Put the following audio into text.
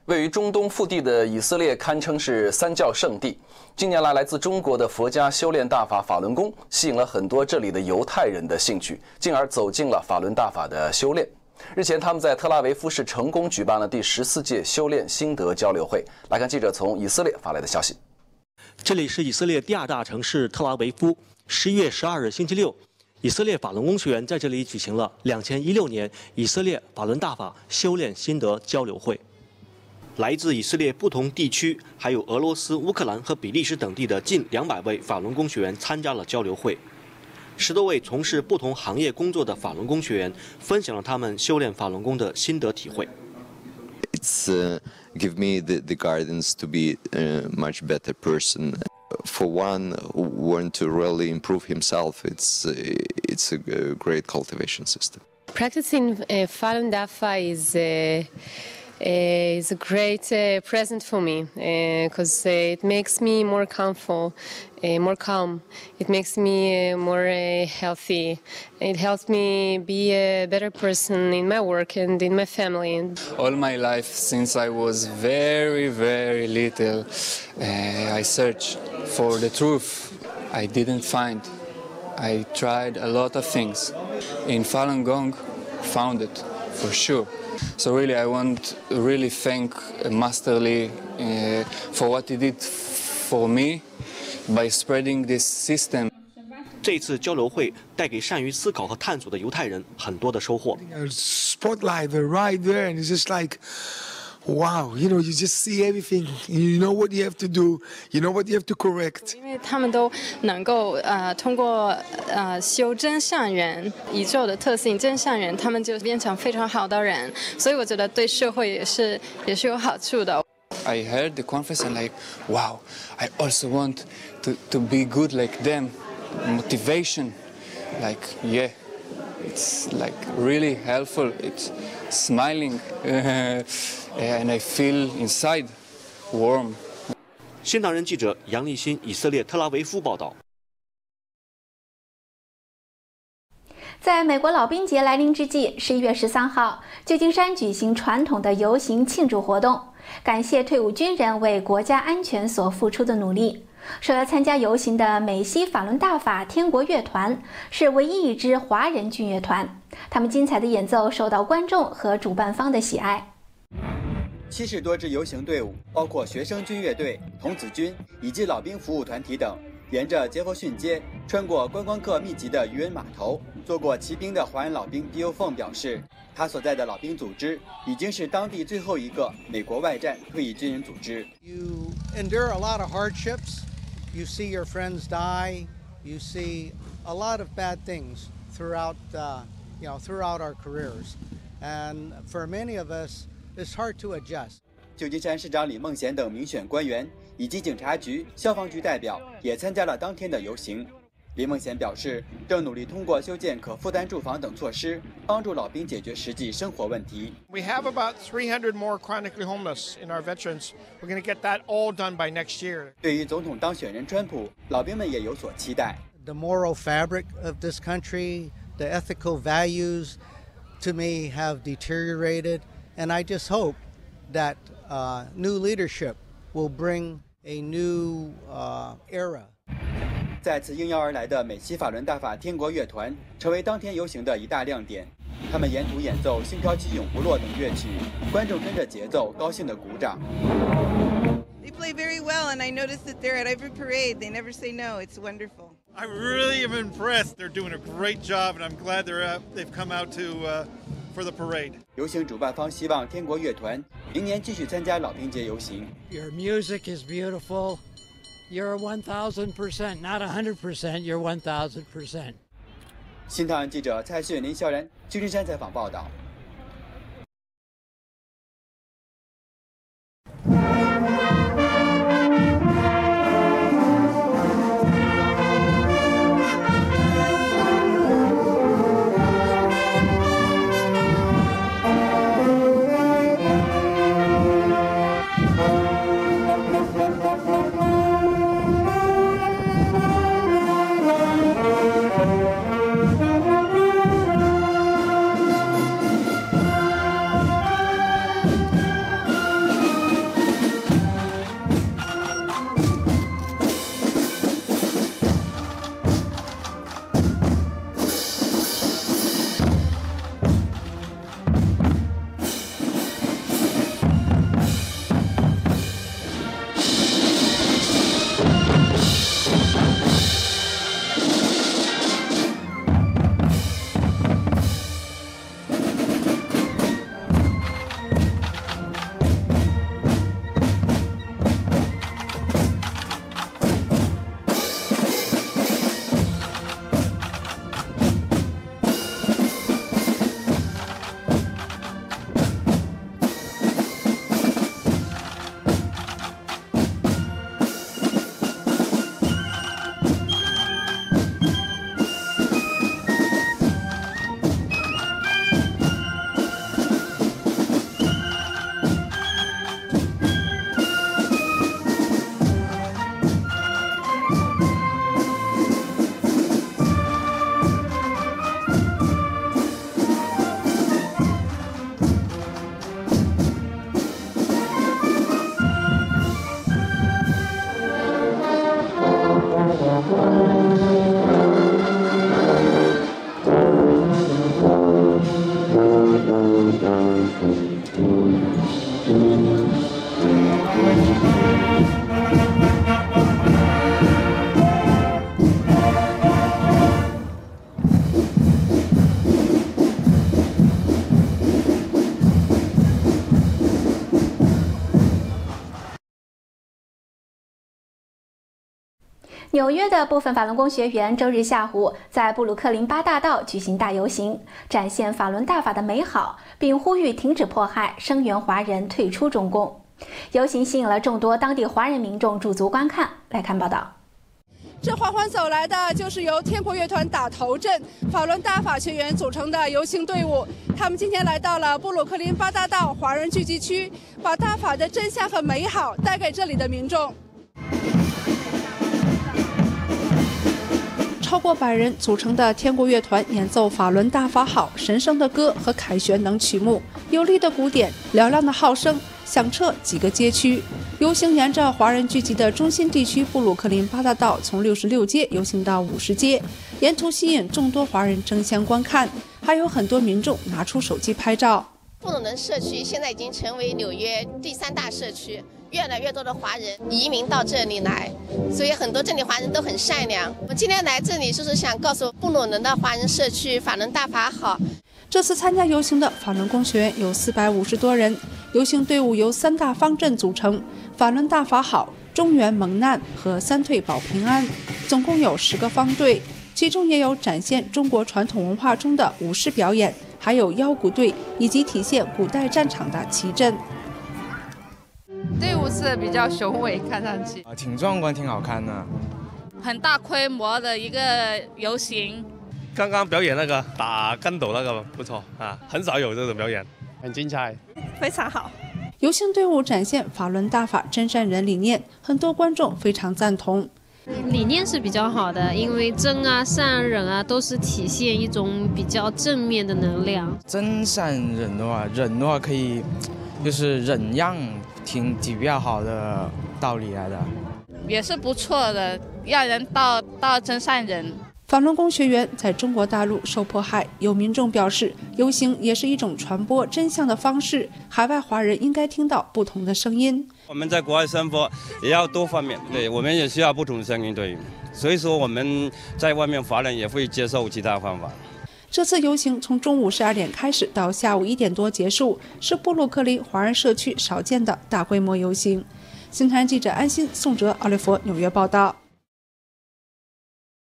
位于中东腹地的以色列堪称是三教圣地。近年来，来自中国的佛家修炼大法法轮功吸引了很多这里的犹太人的兴趣，进而走进了法轮大法的修炼。日前，他们在特拉维夫市成功举办了第14届修炼心得交流会。来看记者从以色列发来的消息。 这里是以色列第2大城市特拉维夫。11月12日星期六，以色列法轮功学员在这里举行了2016年以色列法轮大法修炼心得交流会。来自以色列不同地区，还有俄罗斯、乌克兰和比利时等地的近200位法轮功学员参加了交流会。10多位从事不同行业工作的法轮功学员分享了他们修炼法轮功的心得体会。 It's give me the guidance to be a much better person. For one who want to really improve himself, it's a great cultivation system. Practicing Falun Dafa is a great present for me because it makes me more comfortable, more calm. It makes me more healthy. It helps me be a better person in my work and in my family. All my life, since I was very, very little, I searched for the truth. I didn't find. I tried a lot of things. In Falun Gong, found it for sure. So really, I want to really thank Master Lee for what he did for me by spreading this system. 这次交流会带给善于思考和探索的犹太人很多的收获。 Spotlight right there, and it's just like, wow, you just see everything. You know what you have to do. You know what you have to correct. 因为他们都能够通过修真善缘宇宙的特性真善缘，他们就变成非常好的人，所以我觉得对社会也是有好处的。 I heard the conference and like, wow, I also want to be good like them. Motivation, like yeah, it's like really helpful. It's smiling, and I feel inside warm. 新唐人记者杨立新，以色列特拉维夫报道。 在美国老兵节来临之际，11月13号，旧金山举行传统的游行庆祝活动，感谢退伍军人为国家安全所付出的努力。受邀参加游行的美西法轮大法天国乐团是唯一一支华人军乐团，他们精彩的演奏受到观众和主办方的喜爱。 70多支游行队伍，包括学生军乐队、童子军以及老兵服务团体等，沿着杰佛逊街，穿过观光客密集的渔人码头。做过骑兵的华人老兵 Bill Fong 表示，他所在的老兵组织已经是当地最后一个美国外战退役军人组织。 You endure a lot of hardships. You see your friends die. You see a lot of bad things throughout our careers, and for many of us, it's hard to adjust. 旧金山市长李孟贤等民选官员以及警察局、消防局代表也参加了当天的游行。李孟贤表示，正努力通过修建可负担住房等措施，帮助老兵解决实际生活问题。 We have about 300 more chronically homeless in our veterans. We're going to get that all done by next year. 对于总统当选人川普，老兵们也有所期待。 The moral fabric of this country, the ethical values, to me, have deteriorated, and I just hope that new leadership will bring a new era. 再次应邀而来的美西法轮大法天国乐团成为当天游行的一大亮点。他们沿途演奏《星飘起永不落》等乐曲，观众跟着节奏高兴地鼓掌。 They play very well, and I noticed that they're at every parade. They never say no. It's wonderful. I really am impressed. They're doing a great job, and I'm glad they've come out for the parade. 游行主办方希望天国乐团明年继续参加老兵节游行。 Your music is beautiful. You're 1000%, not 100%. You're 1000%. 新唐人记者蔡旭、林肖然，旧金山采访报道。 纽约的部分法轮功学员周日下午在布鲁克林8大道举行大游行，展现法轮大法的美好，并呼吁停止迫害，声援华人退出中共。游行吸引了众多当地华人民众驻足观看。来看报道。 这缓缓走来的就是由天国乐团打头阵、法轮大法学员组成的游行队伍。他们今天来到了布鲁克林8大道华人聚集区，把大法的真相和美好带给这里的民众。超过100人组成的天国乐团演奏法轮大法好、神圣的歌和凯旋等曲目，有力的鼓点、嘹亮的号声响彻几个街区。游行沿着华人聚集的中心地区布鲁克林8大道，从66街游行到50街，沿途吸引众多华人争相观看，还有很多民众拿出手机拍照。 布鲁能社区现在已经成为纽约第3大社区。越来越多的华人移民到这里来，所以很多这里华人都很善良。我今天来这里就是想告诉布鲁能的华人社区，法轮大法好。 这次参加游行的法轮功学员有450多人，游行队伍由3大方阵组成：法轮大法好、中原蒙难和三退保平安，总共有10个方队，其中也有展现中国传统文化中的武士表演，还有腰鼓队以及体现古代战场的旗阵。 队伍是比较雄伟，看上去挺壮观，挺好看的。 很大规模的一个游行。 刚刚表演那个打跟斗那个不错啊，很少有这种表演， 很精彩， 非常好。 游行队伍展现法轮大法真善人理念，很多观众非常赞同。 理念是比较好的，因为真啊、善啊、忍啊，都是体现一种比较正面的能量。 真善忍的话可以就是忍让。挺比较好的道理来的， 也是不错的，让人到真善人。 法轮功学员在中国大陆受迫害，有民众表示，游行也是一种传播真相的方式，海外华人应该听到不同的声音。 我们在国外生活也要多方面，对我们也需要不同的声音，对，所以说我们在外面华人也会接受其他方法。 这次游行从中午12点开始到下午1点多结束，是布鲁克林华人社区少见的大规模游行。新唐人记者安心、宋哲、奥利弗纽约报道。